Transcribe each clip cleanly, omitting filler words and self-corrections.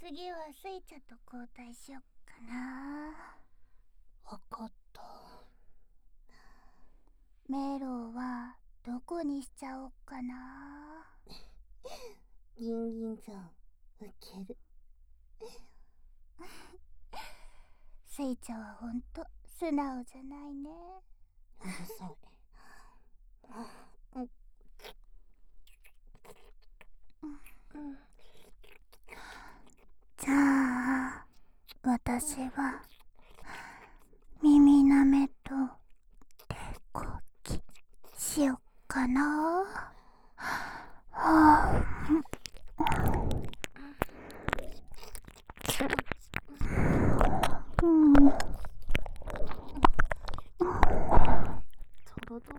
次はスイちゃんと交代しよっかな。 わかった。 メロはどこにしちゃおっかな。 ギンギンさん、ウケる。 スイちゃんはほんと素直じゃないね。 うるさい。 じゃあ私は耳なめと手こきしよっかな。はあ、 トロトロ。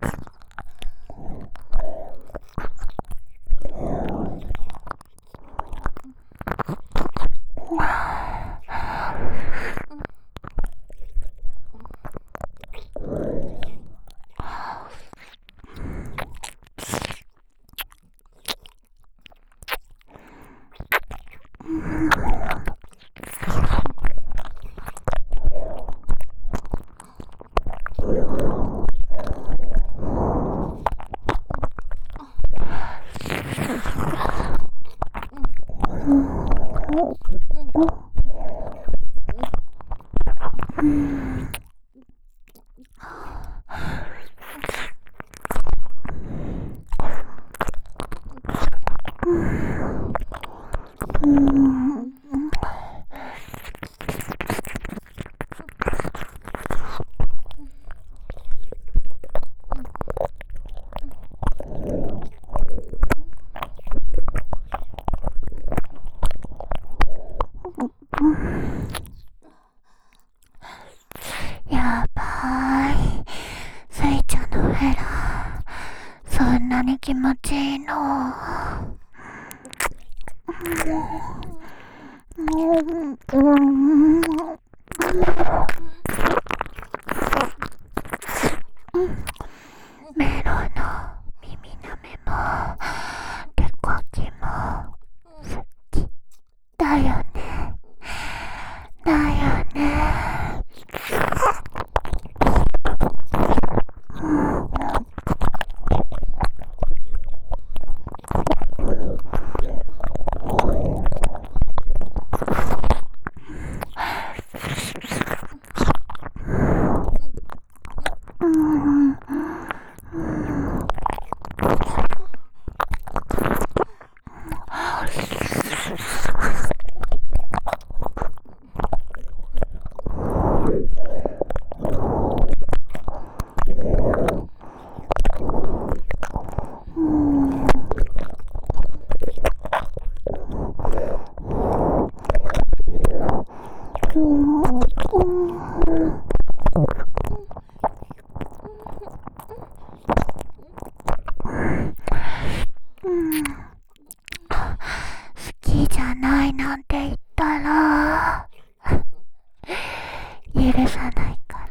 やばい。スイちゃんのフェラそんなに気持ちいいの。メロの耳なめも手こきも好きだよね。だよね。好きじゃないなんて言ったら許さないから。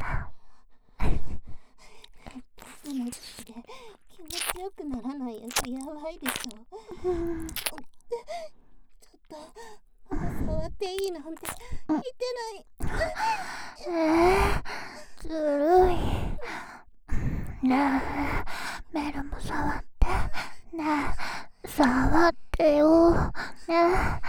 その時期で気持ちよくならないやつやばいでしょ。ちょっとまだ触っていいなんて言ってない。 ずるい。ねえ、メルも触って。ねえ、触ってよ。ねえ。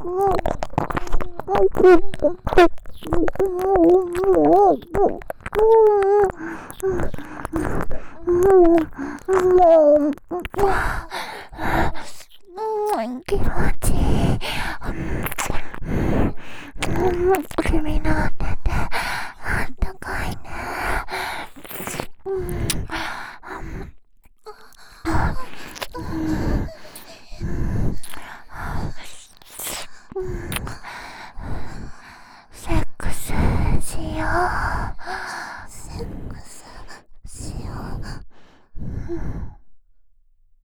気持ちいい。君の手であったかいね。